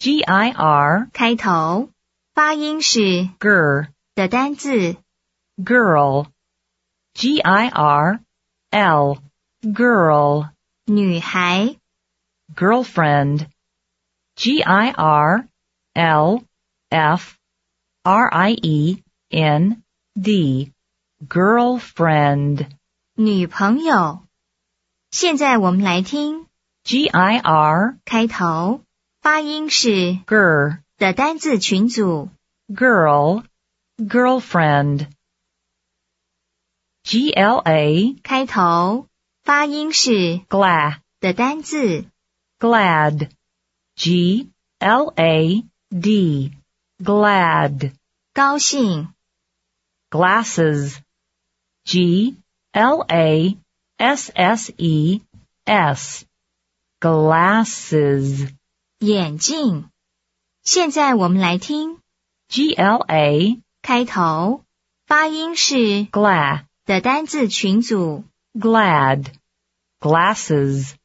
G-I-R 开头，发音是 ger 的单字 girl G-I-R-L girl 女孩 girlfriend G-I-R-L-F-R-I-E-N-D girlfriend 女朋友。现在我们来听 G-I-R 开头，发音是 ger 的单字群组 girl girlfriend G-L-A 开头，发音是 glad 的单字 glad G-L-A-D glad 高兴 glasses G-L-A-S-S-E-S glasses 眼镜。现在我们来听 G-L-A 开头，发音是 glad 的单字群组 glad glasses